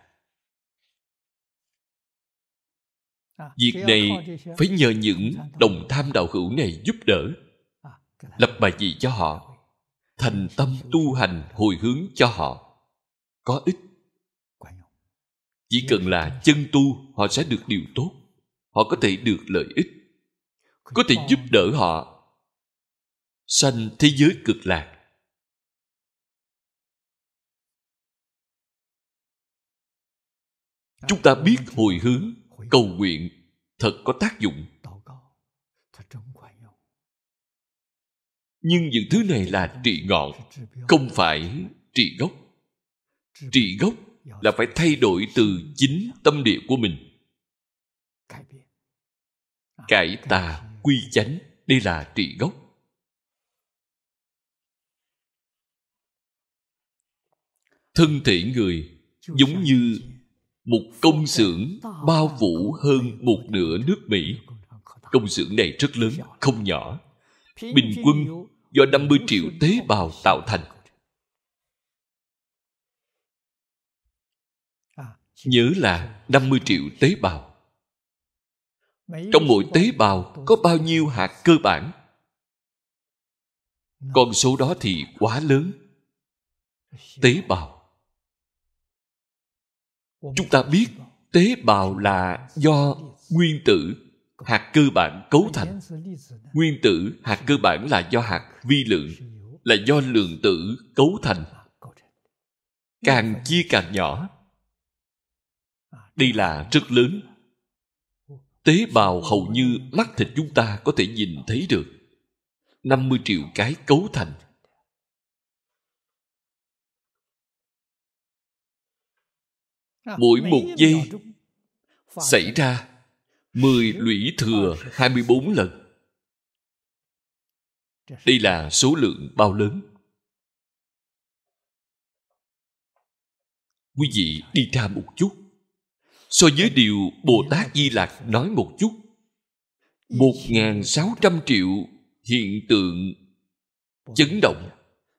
S1: Việc này phải nhờ những đồng tham đạo hữu này giúp đỡ. Lập bài gì cho họ, thành tâm tu hành hồi hướng cho họ, có ích. Chỉ cần là chân tu, họ sẽ được điều tốt. Họ có thể được lợi ích, có thể giúp đỡ họ sanh thế giới cực lạc. Chúng ta biết hồi hướng, cầu nguyện thật có tác dụng. Nhưng những thứ này là trị ngọn, không phải trị gốc. Trị gốc là phải thay đổi từ chính tâm địa của mình. Cải tà quy chánh, đây là trị gốc. Thân thể người giống như một công xưởng bao phủ hơn một nửa nước Mỹ. Công xưởng này rất lớn, không nhỏ. Bình quân do năm mươi triệu tế bào tạo thành. Nhớ là năm mươi triệu tế bào. Trong mỗi tế bào có bao nhiêu hạt cơ bản? Con số đó thì quá lớn. Tế bào. Chúng ta biết tế bào là do nguyên tử, hạt cơ bản cấu thành. Nguyên tử, hạt cơ bản là do hạt vi lượng, là do lượng tử cấu thành. Càng chia càng nhỏ. Đây là rất lớn. Tế bào hầu như mắt thịt chúng ta có thể nhìn thấy được. năm mươi triệu cái cấu thành. Mỗi một giây xảy ra mười lũy thừa hai mươi bốn lần. Đây là số lượng bao lớn. Quý vị đi ra một chút, so với điều Bồ Tát Di Lặc nói một chút, một nghìn sáu trăm triệu hiện tượng chấn động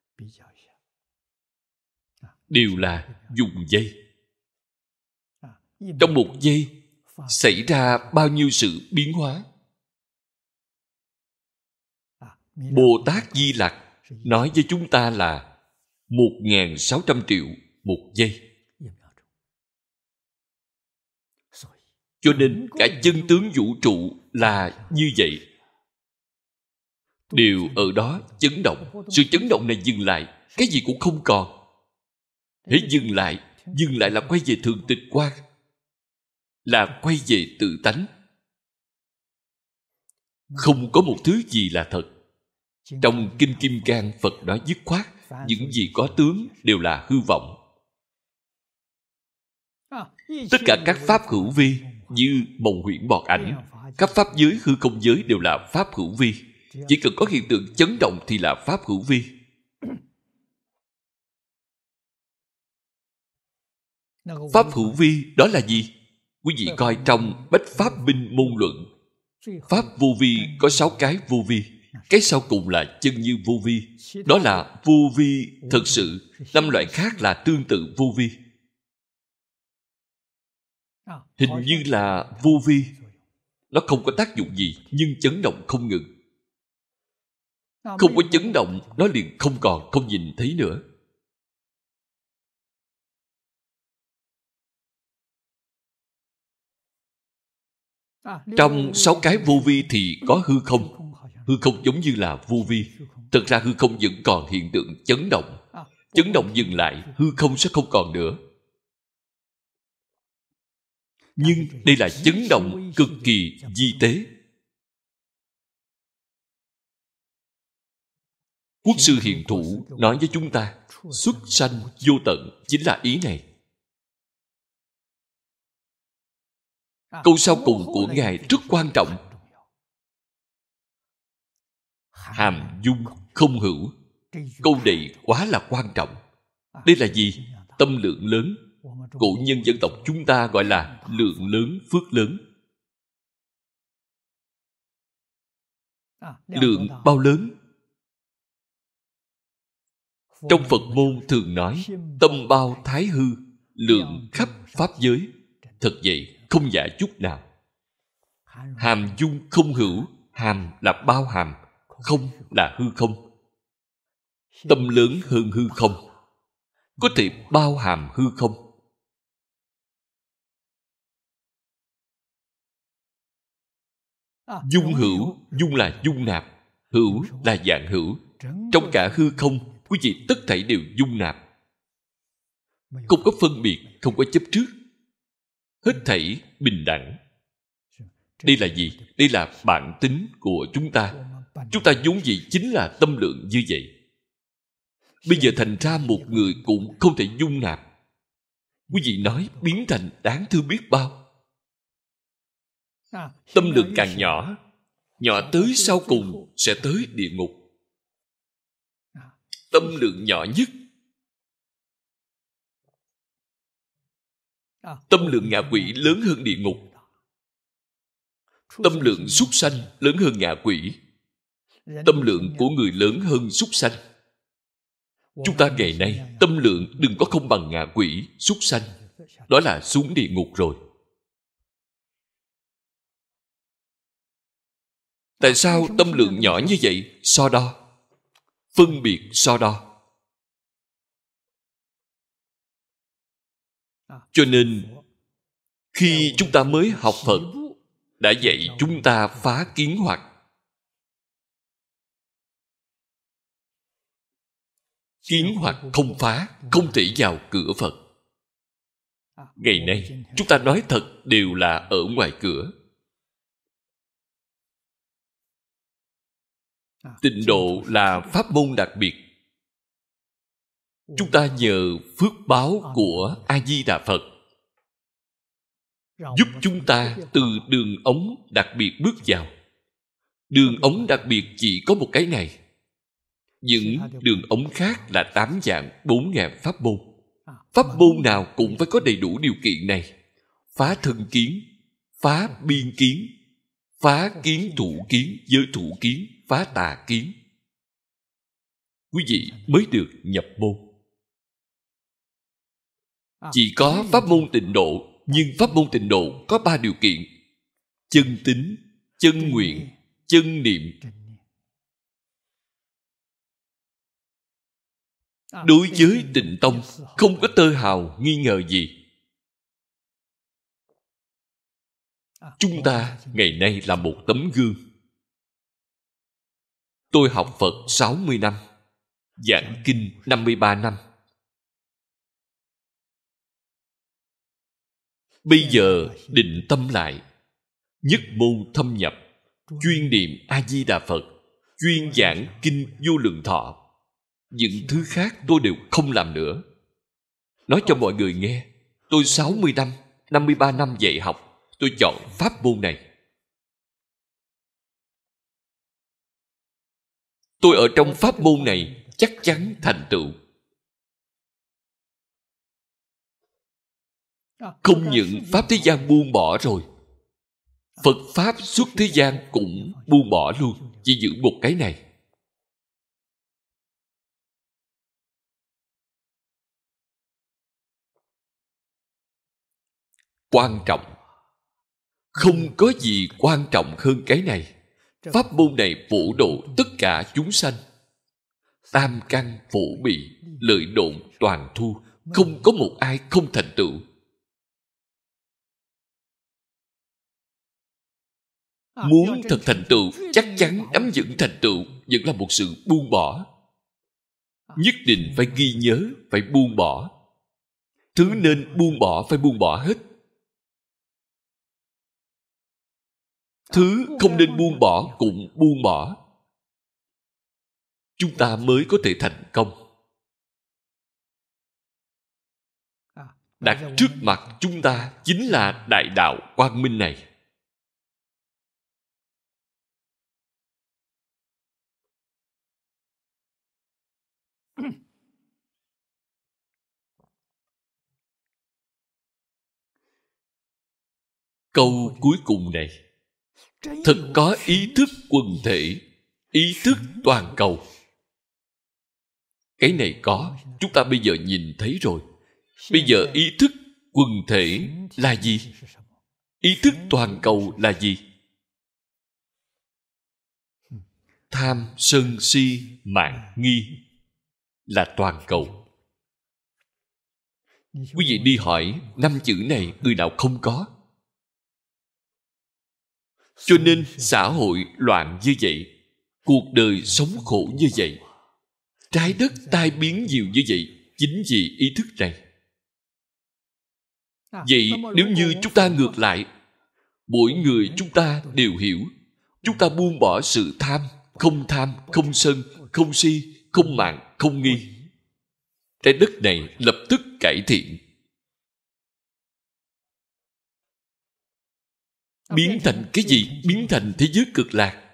S1: đều là dùng giây. Trong một giây xảy ra bao nhiêu sự biến hóa? Bồ Tát Di Lặc nói với chúng ta là một nghìn sáu trăm triệu một giây. Cho nên cả chân tướng vũ trụ là như vậy. Đều ở đó chấn động. Sự chấn động này dừng lại, cái gì cũng không còn. Hễ dừng lại, dừng lại là quay về thường tịch quan, là quay về tự tánh. Không có một thứ gì là thật. Trong Kinh Kim Cang, Phật nói dứt khoát, những gì có tướng đều là hư vọng. Tất cả các pháp hữu vi như mộng huyễn bọt ảnh, các pháp giới hư không giới đều là pháp hữu vi. Chỉ cần có hiện tượng chấn động thì là pháp hữu vi. Pháp hữu vi đó là gì? Quý vị coi trong Bách Pháp Minh Môn Luận, pháp vô vi có sáu cái vô vi. Cái sau cùng là chân như vô vi. Đó là vô vi thật sự. Năm loại khác là tương tự vô vi. Hình như là vô vi. Nó không có tác dụng gì, nhưng chấn động không ngừng. Không có chấn động, nó liền không còn, không nhìn thấy nữa. Trong sáu cái vô vi thì có hư không. Hư không giống như là vô vi. Thật ra hư không vẫn còn hiện tượng chấn động. Chấn động dừng lại, hư không sẽ không còn nữa. Nhưng đây là chấn động cực kỳ vi tế. Quốc sư Hiền Thủ nói với chúng ta, xuất sanh vô tận chính là ý này. Câu sau cùng của Ngài rất quan trọng. Hàm dung không hữu. Câu này quá là quan trọng. Đây là gì? Tâm lượng lớn. Cổ nhân dân tộc chúng ta gọi là lượng lớn phước lớn. Lượng bao lớn? Trong Phật môn thường nói tâm bao thái hư, lượng khắp pháp giới. Thật vậy, không giả chút nào. Hàm dung không hữu. Hàm là bao hàm, không là hư không. Tâm lớn hơn hư không, có thể bao hàm hư không. Dung hữu, dung là dung nạp, hữu là dạng hữu. Trong cả hư không, quý vị tất thảy đều dung nạp. Không có phân biệt, không có chấp trước. Hết thảy bình đẳng. Đây là gì? Đây là bản tính của chúng ta. Chúng ta vốn dĩ chính là tâm lượng như vậy. Bây giờ thành ra một người cũng không thể dung nạp. Quý vị nói biến thành đáng thương biết bao. Tâm lượng càng nhỏ, nhỏ tới sau cùng sẽ tới địa ngục. Tâm lượng nhỏ nhất, tâm lượng ngạ quỷ lớn hơn địa ngục. Tâm lượng súc sanh lớn hơn ngạ quỷ. Tâm lượng của người lớn hơn súc sanh. Chúng ta ngày nay tâm lượng đừng có không bằng ngạ quỷ, súc sanh. Đó là xuống địa ngục rồi. Tại sao tâm lượng nhỏ như vậy? So đo. Phân biệt so đo. Cho nên khi chúng ta mới học Phật đã dạy chúng ta phá kiến hoặc. Kiến hoặc không phá, không thể vào cửa Phật. Ngày nay chúng ta nói thật đều là ở ngoài cửa. Tịnh độ là pháp môn đặc biệt. Chúng ta nhờ phước báo của A-di-đà Phật giúp chúng ta từ đường ống đặc biệt bước vào. Đường ống đặc biệt chỉ có một cái này. Những đường ống khác là tám vạn bốn ngàn pháp môn. Pháp môn nào cũng phải có đầy đủ điều kiện này. Phá thân kiến, phá biên kiến, phá kiến thủ kiến, giới thủ kiến, phá tà kiến. Quý vị mới được nhập môn. Chỉ có pháp môn tịnh độ, nhưng pháp môn tịnh độ có ba điều kiện: chân tín, chân nguyện, chân niệm. Đối với Tịnh Tông không có tơ hào nghi ngờ gì. Chúng ta ngày nay là một tấm gương. Tôi học Phật sáu mươi năm, giảng kinh năm mươi ba năm. Bây giờ định tâm lại, nhất môn thâm nhập, chuyên niệm A-di-đà Phật, chuyên giảng kinh Vô Lượng Thọ. Những thứ khác tôi đều không làm nữa. Nói cho mọi người nghe, tôi sáu mươi năm, năm mươi ba năm dạy học, tôi chọn pháp môn này. Tôi ở trong pháp môn này chắc chắn thành tựu. Không những pháp thế gian buông bỏ rồi, Phật pháp xuất thế gian cũng buông bỏ luôn, chỉ giữ một cái này. Quan trọng. Không có gì quan trọng hơn cái này. Pháp môn này phổ độ tất cả chúng sanh. Tam căn phổ bị, lợi độn toàn thu. Không có một ai không thành tựu. Muốn thật thành tựu, chắc chắn nắm vững thành tựu vẫn là một sự buông bỏ. Nhất định phải ghi nhớ, phải buông bỏ. Thứ nên buông bỏ phải buông bỏ hết. Thứ không nên buông bỏ cũng buông bỏ. Chúng ta mới có thể thành công. Đặt trước mặt chúng ta chính là đại đạo quang minh này. Câu cuối cùng này thật có ý thức quần thể, ý thức toàn cầu. Cái này có, chúng ta bây giờ nhìn thấy rồi. Bây giờ ý thức quần thể là gì? Ý thức toàn cầu là gì? Tham, sân, si, mạn, nghi là toàn cầu. Quý vị đi hỏi năm chữ này người nào không có. Cho nên xã hội loạn như vậy, cuộc đời sống khổ như vậy, trái đất tai biến nhiều như vậy, chính vì ý thức này. Vậy nếu như chúng ta ngược lại, mỗi người chúng ta đều hiểu, chúng ta buông bỏ sự tham, không tham, không sân, không si, không mạn, không nghi, trái đất này lập tức cải thiện. Biến thành cái gì? Biến thành thế giới cực lạc.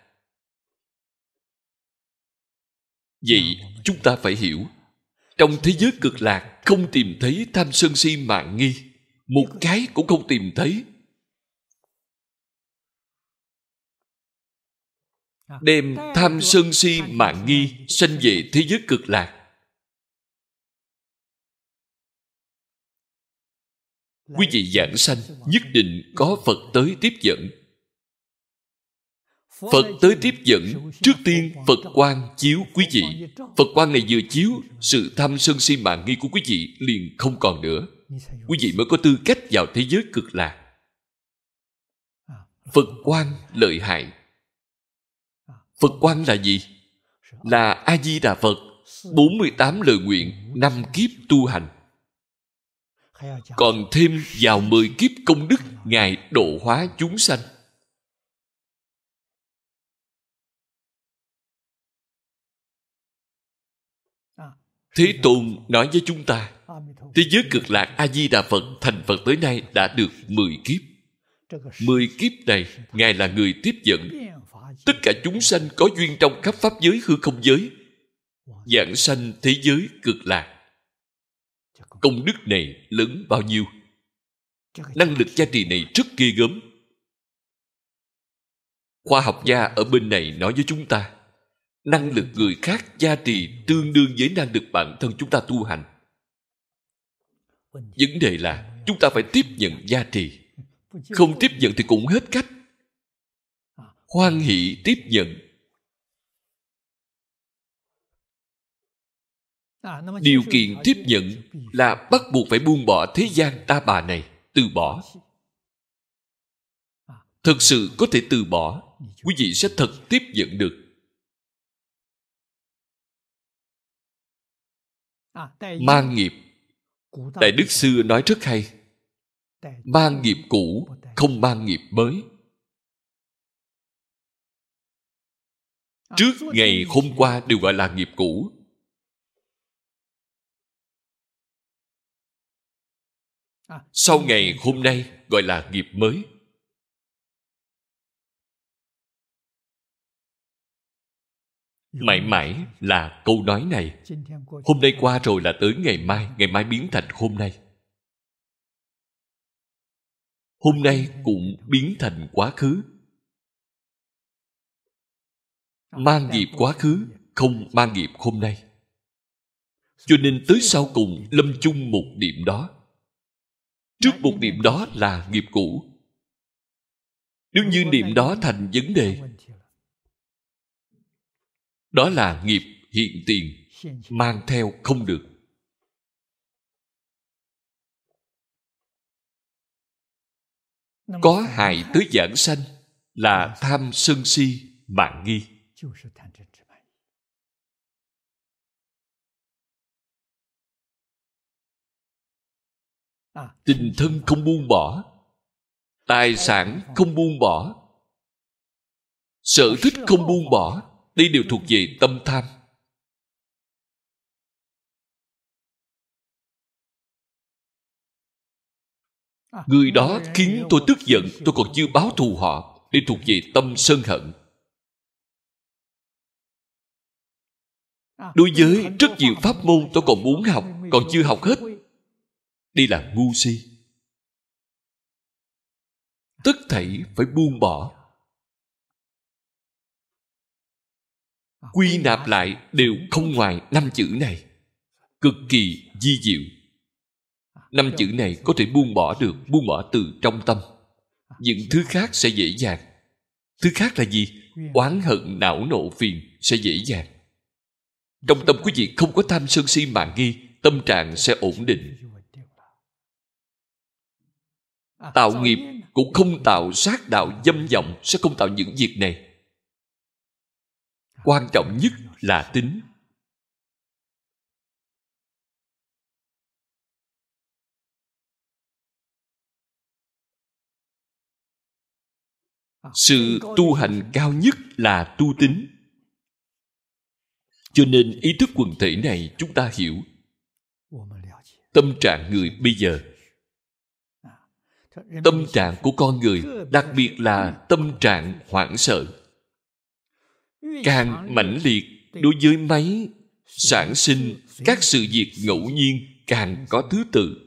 S1: Vậy chúng ta phải hiểu, trong thế giới cực lạc không tìm thấy tham sân si mạn nghi, một cái cũng không tìm thấy. Đem tham sân si mạn nghi sanh về thế giới cực lạc. Quý vị giảng sanh nhất định có Phật tới tiếp dẫn. Phật tới tiếp dẫn, trước tiên Phật quang chiếu quý vị. Phật quang này vừa chiếu, sự tham sân si mạn nghi của quý vị liền không còn nữa. Quý vị mới có tư cách vào thế giới cực lạc. Phật quang lợi hại. Phật quang là gì? Là A-di-đà Phật, bốn mươi tám lời nguyện, năm kiếp tu hành. Còn thêm vào mười kiếp công đức Ngài độ hóa chúng sanh. Thế Tôn nói với chúng ta, thế giới cực lạc A-di-đà Phật thành Phật tới nay đã được mười kiếp. Mười kiếp này, Ngài là người tiếp dẫn. Tất cả chúng sanh có duyên trong khắp pháp giới hư không giới, giảng sanh thế giới cực lạc. Công đức này lớn bao nhiêu? Năng lực gia trì này rất ghê gớm. Khoa học gia ở bên này nói với chúng ta, năng lực người khác gia trì tương đương với năng lực bản thân chúng ta tu hành. Vấn đề là chúng ta phải tiếp nhận gia trì. Không tiếp nhận thì cũng hết cách. Hoan hỷ tiếp nhận. Điều kiện tiếp nhận là bắt buộc phải buông bỏ thế gian ta bà này, từ bỏ. Thực sự có thể từ bỏ, quý vị sẽ thật tiếp nhận được. Mang nghiệp, Đại Đức xưa nói rất hay, mang nghiệp cũ, không mang nghiệp mới. Trước ngày hôm qua đều gọi là nghiệp cũ. Sau ngày hôm nay gọi là nghiệp mới. Mãi mãi là câu nói này. Hôm nay qua rồi là tới ngày mai, ngày mai biến thành hôm nay. Hôm nay cũng biến thành quá khứ. Mang nghiệp quá khứ, không mang nghiệp hôm nay. Cho nên tới sau cùng lâm chung một điểm đó. Trước một điểm đó là nghiệp cũ. Nếu như niệm đó thành vấn đề, đó là nghiệp hiện tiền, mang theo không được. Có hại tới giảng sanh, là tham sân si mạn nghi. Tình thân không buông bỏ, tài sản không buông bỏ, sở thích không buông bỏ, đây đều thuộc về tâm tham. Người đó khiến tôi tức giận, tôi còn chưa báo thù họ, đây thuộc về tâm sân hận. Đối với rất nhiều pháp môn tôi còn muốn học, còn chưa học hết, đây là ngu si. Tất thảy phải buông bỏ. Quy nạp lại đều không ngoài năm chữ này, cực kỳ vi diệu. Năm chữ này có thể buông bỏ được, buông bỏ từ trong tâm. Những thứ khác sẽ dễ dàng. Thứ khác là gì? Oán hận, não nộ, phiền sẽ dễ dàng. Trong tâm quý vị không có tham sân si mạn nghi, tâm trạng sẽ ổn định. Tạo nghiệp cũng không tạo sát đạo dâm vọng, sẽ không tạo những việc này. Quan trọng nhất là tính. Sự tu hành cao nhất là tu tính. Cho nên ý thức quần thể này chúng ta hiểu. Tâm trạng người bây giờ, tâm trạng của con người, đặc biệt là tâm trạng hoảng sợ, càng mãnh liệt đối với máy sản sinh các sự việc ngẫu nhiên càng có thứ tự.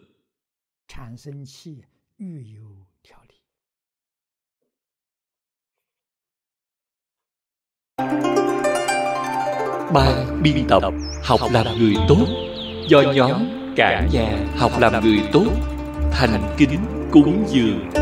S1: Ban biên tập Học làm người tốt do nhóm Cả nhà học làm người tốt thành kính cúng dường.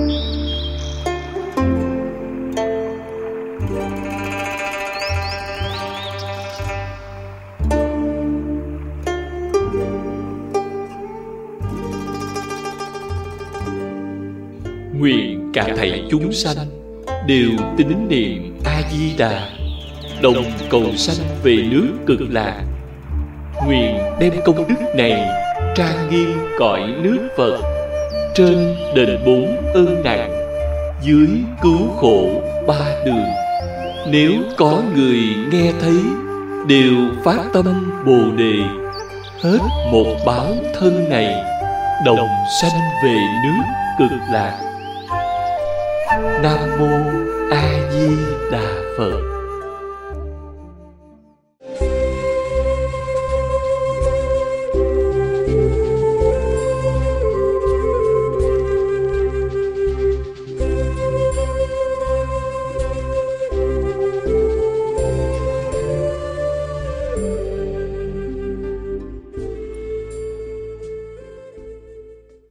S1: Nguyện cả thảy chúng sanh đều tín niệm A Di Đà, đồng cầu sanh về nước Cực Lạc. Nguyện đem công đức này trang nghiêm cõi nước Phật, trên đền bốn ơn nặng, dưới cứu khổ ba đường. Nếu có người nghe thấy, đều phát tâm Bồ Đề, hết một báo thân này, đồng sanh về nước Cực Lạc. Nam mô A